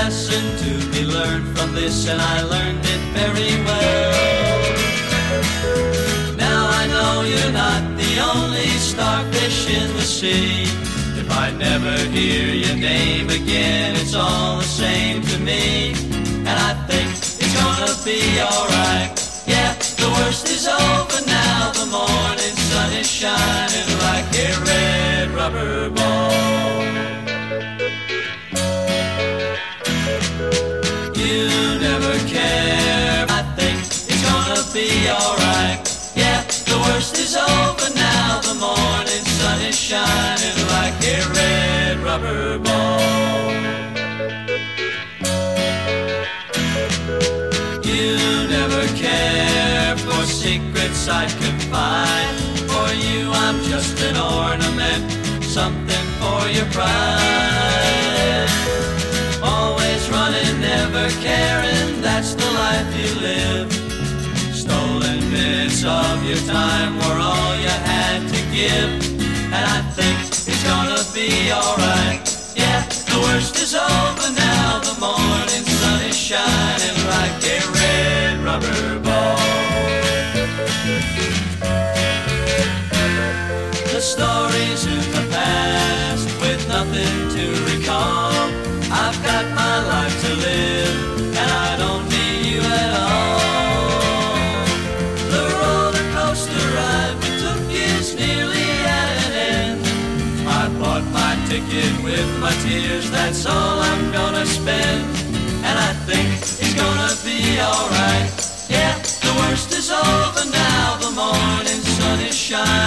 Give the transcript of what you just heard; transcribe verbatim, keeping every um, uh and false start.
lesson to be learned from this, and I learned it very well. Now I know you're not the only starfish in the sea. If I never hear your name again, it's all the same to me. And I think it's gonna be alright. Yeah, the worst is over now. The morning sun is shining like a red rubber ball. You never care. I think it's gonna be alright. Yeah, the worst is over now. The morning sun is shining like a red rubber ball. You never care for secrets I'd confide. For you I'm just an ornament, something for your pride. Always running, never caring, that's the life you live. Stolen minutes of your time were all you had to give. And I think it's gonna be alright. Yeah, the worst is over now. The morning sun is shining like a red rubber ball. The stories in the past with nothing to recall. I've got my life to live, and I don't need you at all. The roller coaster ride we took is nearly at an end. I bought my ticket with my tears, that's all I'm gonna spend. And I think it's gonna be alright. Yeah, the worst is over now. The morning sun is shining